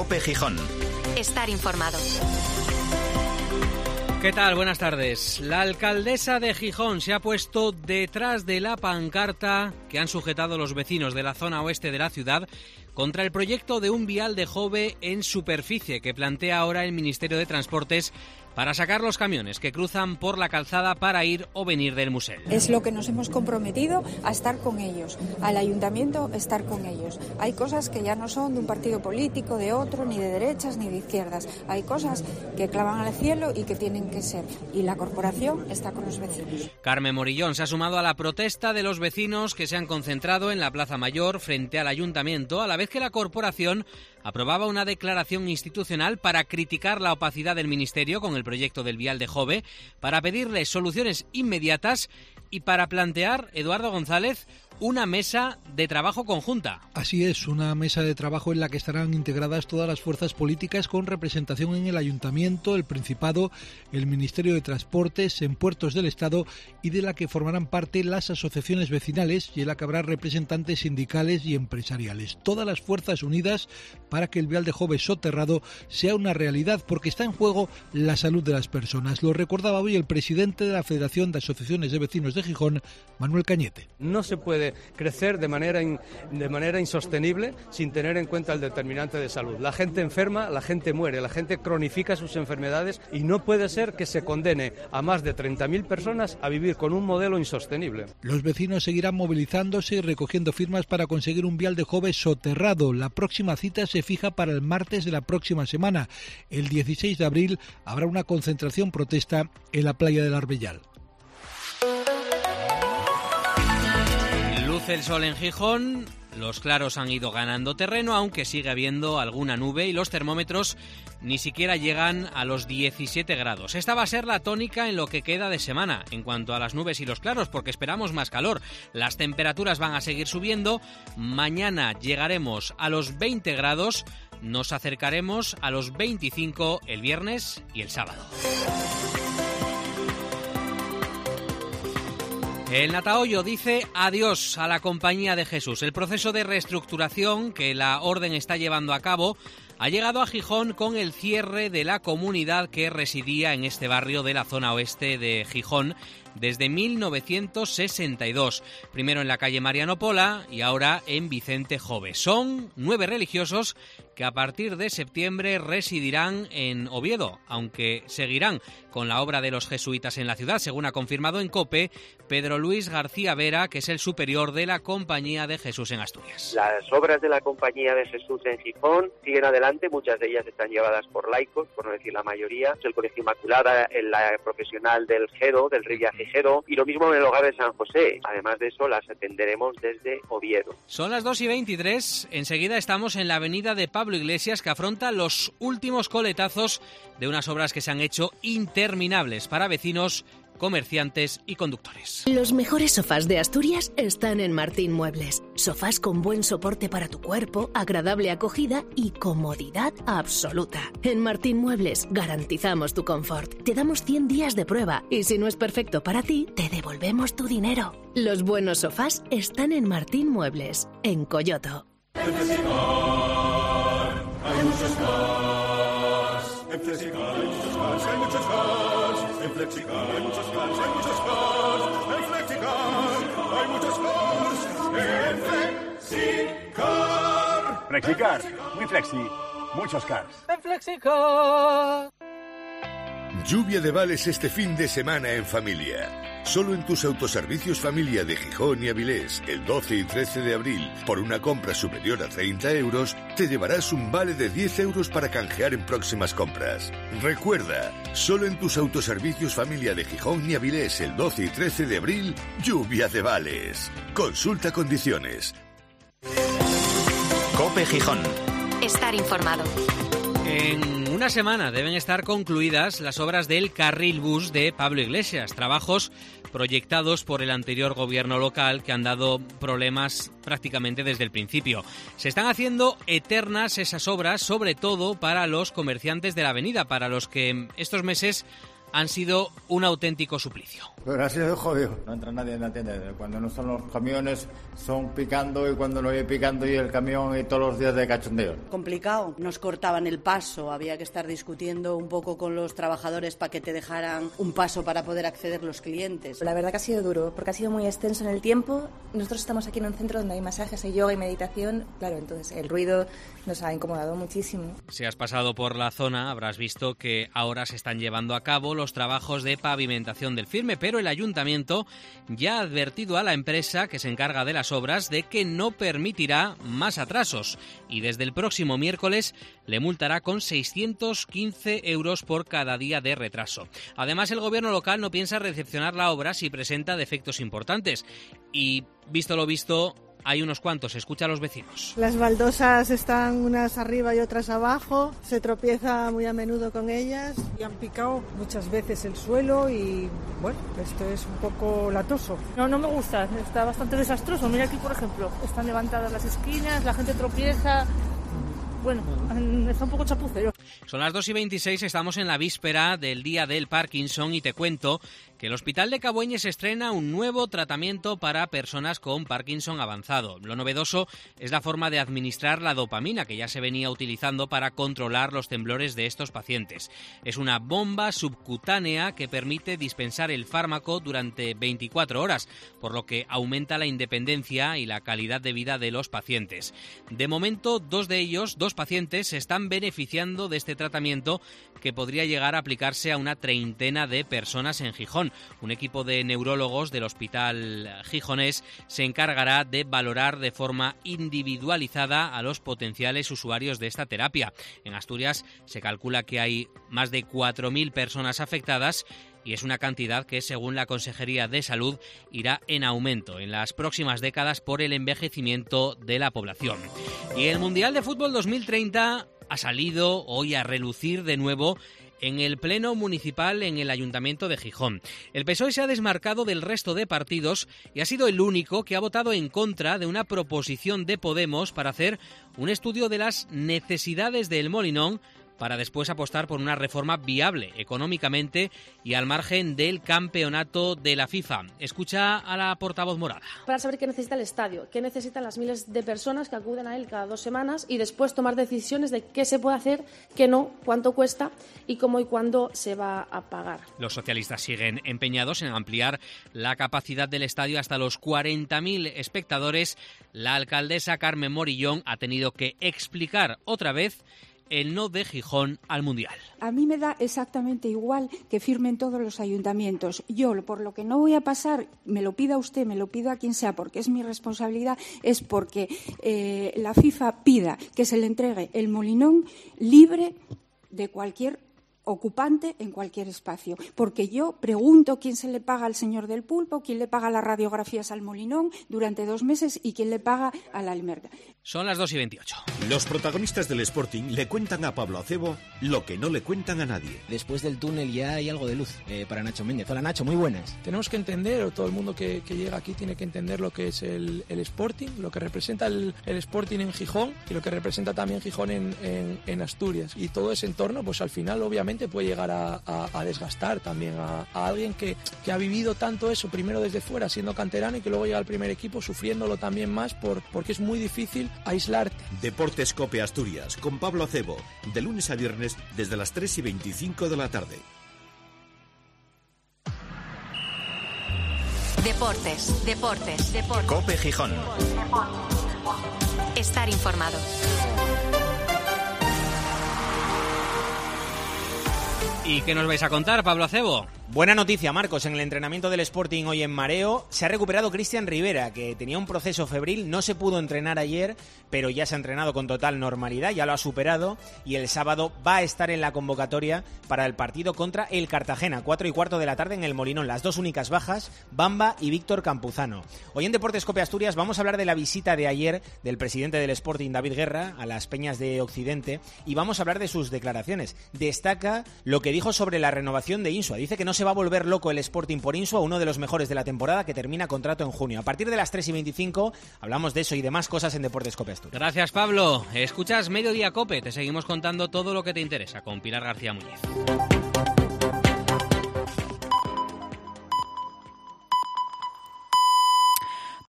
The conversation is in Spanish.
COPE Gijón. Estar informado. ¿Qué tal? Buenas tardes. La alcaldesa de Gijón se ha puesto detrás de la pancarta que han sujetado los vecinos de la zona oeste de la ciudad contra el proyecto de un vial de Jove en superficie que plantea ahora el Ministerio de Transportes para sacar los camiones que cruzan por la calzada para ir o venir del Musel. Es lo que nos hemos comprometido a estar con ellos, al ayuntamiento estar con ellos. Hay cosas que ya no son de un partido político, de otro, ni de derechas ni de izquierdas. Hay cosas que clavan al cielo y que tienen que ser. Y la corporación está con los vecinos. Carmen Morillón se ha sumado a la protesta de los vecinos que se han concentrado en la Plaza Mayor frente al ayuntamiento, a la vez que la corporación aprobaba una declaración institucional para criticar la opacidad del Ministerio con el proyecto del vial de Jove, para pedirle soluciones inmediatas y para plantear, Eduardo González, una mesa de trabajo conjunta. Así es, una mesa de trabajo en la que estarán integradas todas las fuerzas políticas con representación en el Ayuntamiento, el Principado, el Ministerio de Transportes, en Puertos del Estado y de la que formarán parte las asociaciones vecinales y en la que habrá representantes sindicales y empresariales. Todas las fuerzas unidas para que el vial de Jove soterrado sea una realidad, porque está en juego la salud de las personas. Lo recordaba hoy el presidente de la Federación de Asociaciones de Vecinos de Gijón, Manuel Cañete. No se puede crecer de manera insostenible sin tener en cuenta el determinante de salud. La gente enferma, la gente muere, la gente cronifica sus enfermedades y no puede ser que se condene a más de 30.000 personas a vivir con un modelo insostenible. Los vecinos seguirán movilizándose y recogiendo firmas para conseguir un vial de Jove soterrado. La próxima cita se fija para el martes de la próxima semana. El 16 de abril habrá una concentración protesta en la playa del Arbellal. Luce el sol en Gijón, los claros han ido ganando terreno, aunque sigue habiendo alguna nube y los termómetros ni siquiera llegan a los 17 grados. Esta va a ser la tónica en lo que queda de semana en cuanto a las nubes y los claros, porque esperamos más calor. Las temperaturas van a seguir subiendo. Mañana llegaremos a los 20 grados, nos acercaremos a los 25 el viernes y el sábado. El Natahoyo dice adiós a la Compañía de Jesús. El proceso de reestructuración que la Orden está llevando a cabo ha llegado a Gijón con el cierre de la comunidad que residía en este barrio de la zona oeste de Gijón desde 1962. Primero en la calle Mariano Pola y ahora en Vicente Jove. Son 9 religiosos que a partir de septiembre residirán en Oviedo, aunque seguirán con la obra de los jesuitas en la ciudad, según ha confirmado en COPE Pedro Luis García Vera, que es el superior de la Compañía de Jesús en Asturias. Las obras de la Compañía de Jesús en Gijón siguen adelante, muchas de ellas están llevadas por laicos, por no decir la mayoría. El Colegio Inmaculada, la profesional del Gero, del Riviaje Gero, y lo mismo en el Hogar de San José. Además de eso, las atenderemos desde Oviedo. Son las 2:23, enseguida estamos en la avenida de Pablo Iglesias, que afronta los últimos coletazos de unas obras que se han hecho interminables para vecinos, comerciantes y conductores. Los mejores sofás de Asturias están en Martín Muebles. Sofás con buen soporte para tu cuerpo, agradable acogida y comodidad absoluta. En Martín Muebles garantizamos tu confort. Te damos 100 días de prueba y si no es perfecto para ti, te devolvemos tu dinero. Los buenos sofás están en Martín Muebles, en Coyoto. En Flexicar hay muchos cars. En Flexicar hay muchos cars, hay muchos cars. En Flexicar hay muchos cars, hay muchos cars. En Flexicar hay muchos cars. En Flexicar. Flexicar, muy flexi, muchos cars. En Flexicar. Lluvia de vales este fin de semana en familia. Solo en tus autoservicios Familia de Gijón y Avilés, el 12 y 13 de abril, por una compra superior a 30 euros, te llevarás un vale de 10 euros para canjear en próximas compras. Recuerda, solo en tus autoservicios Familia de Gijón y Avilés, el 12 y 13 de abril, lluvia de vales. Consulta condiciones. COPE Gijón. Estar informado. En una semana deben estar concluidas las obras del carril bus de Pablo Iglesias, trabajos proyectados por el anterior gobierno local que han dado problemas prácticamente desde el principio. Se están haciendo eternas esas obras, sobre todo para los comerciantes de la avenida, para los que estos meses han sido un auténtico suplicio. Pero ha sido jodido. No entra nadie en la tienda. Cuando no son los camiones, son picando, y cuando no hay picando y el camión y todos los días de cachondeo. Complicado. Nos cortaban el paso. Había que estar discutiendo un poco con los trabajadores para que te dejaran un paso para poder acceder los clientes. La verdad que ha sido duro, porque ha sido muy extenso en el tiempo. Nosotros estamos aquí en un centro donde hay masajes, hay yoga y meditación. Claro, entonces el ruido nos ha incomodado muchísimo. Si has pasado por la zona, habrás visto que ahora se están llevando a cabo los trabajos de pavimentación del firme, pero el ayuntamiento ya ha advertido a la empresa que se encarga de las obras de que no permitirá más atrasos y desde el próximo miércoles le multará con 615 euros por cada día de retraso. Además, el gobierno local no piensa recepcionar la obra si presenta defectos importantes y, visto lo visto, hay unos cuantos. Escucha a los vecinos. Las baldosas están unas arriba y otras abajo, se tropieza muy a menudo con ellas. Y han picado muchas veces el suelo y, bueno, esto es un poco latoso. No me gusta, está bastante desastroso. Mira aquí, por ejemplo, están levantadas las esquinas, la gente tropieza. Bueno, está un poco chapucero. Son las 2:26, estamos en la víspera del Día del Parkinson y te cuento que el Hospital de Cabueñes estrena un nuevo tratamiento para personas con Parkinson avanzado. Lo novedoso es la forma de administrar la dopamina que ya se venía utilizando para controlar los temblores de estos pacientes. Es una bomba subcutánea que permite dispensar el fármaco durante 24 horas, por lo que aumenta la independencia y la calidad de vida de los pacientes. De momento, dos pacientes se están beneficiando de este tratamiento que podría llegar a aplicarse a una treintena de personas en Gijón. Un equipo de neurólogos del Hospital Gijonés se encargará de valorar de forma individualizada a los potenciales usuarios de esta terapia. En Asturias se calcula que hay más de 4.000 personas afectadas y es una cantidad que, según la Consejería de Salud, irá en aumento en las próximas décadas por el envejecimiento de la población. Y el Mundial de Fútbol 2030 ha salido hoy a relucir de nuevo en el Pleno Municipal en el Ayuntamiento de Gijón. El PSOE se ha desmarcado del resto de partidos y ha sido el único que ha votado en contra de una proposición de Podemos para hacer un estudio de las necesidades del Molinón para después apostar por una reforma viable económicamente y al margen del campeonato de la FIFA. Escucha a la portavoz morada. Para saber qué necesita el estadio, qué necesitan las miles de personas que acuden a él cada 2 semanas y después tomar decisiones de qué se puede hacer, qué no, cuánto cuesta y cómo y cuándo se va a pagar. Los socialistas siguen empeñados en ampliar la capacidad del estadio hasta los 40.000 espectadores. La alcaldesa Carmen Morillón ha tenido que explicar otra vez el no de Gijón al Mundial. A mí me da exactamente igual que firmen todos los ayuntamientos. Yo, por lo que no voy a pasar, me lo pida usted, me lo pido a quien sea, porque es mi responsabilidad, es porque la FIFA pida que se le entregue el Molinón libre de cualquier ocupante en cualquier espacio, porque yo pregunto quién se le paga al señor del pulpo, quién le paga las radiografías al Molinón durante 2 meses y quién le paga a la Almerga. Son las 2:28. Los protagonistas del Sporting le cuentan a Pablo Acebo lo que no le cuentan a nadie. Después del túnel ya hay algo de luz para Nacho Méndez. Hola Nacho, muy buenas. Tenemos que entender, o todo el mundo que llega aquí tiene que entender lo que es el Sporting, lo que representa el Sporting en Gijón y lo que representa también Gijón en Asturias. Y todo ese entorno, pues al final obviamente puede llegar a desgastar también a alguien que ha vivido tanto eso, primero desde fuera siendo canterano y que luego llega al primer equipo sufriéndolo también más porque es muy difícil aislarte. Deportes Cope Asturias con Pablo Acebo, de lunes a viernes desde las 3:25 de la tarde. Deportes. Cope Gijón. Estar informado. ¿Y qué nos vais a contar, Pablo Acebo? Buena noticia, Marcos. En el entrenamiento del Sporting hoy en Mareo se ha recuperado Cristian Rivera, que tenía un proceso febril, no se pudo entrenar ayer, pero ya se ha entrenado con total normalidad, ya lo ha superado y el sábado va a estar en la convocatoria para el partido contra el Cartagena, 4:15 de la tarde en el Molinón. Las dos únicas bajas, Bamba y Víctor Campuzano. Hoy en Deportes Cope Asturias vamos a hablar de la visita de ayer del presidente del Sporting, David Guerra, a las Peñas de Occidente y vamos a hablar de sus declaraciones. Destaca lo que dijo sobre la renovación de Insua. Dice que no se va a volver loco el Sporting por Insua, uno de los mejores de la temporada, que termina contrato en junio. A partir de las 3:25 hablamos de eso y de más cosas en Deportes Cope Asturias. Gracias, Pablo. Escuchas Mediodía Cope. Te seguimos contando todo lo que te interesa con Pilar García Muñiz.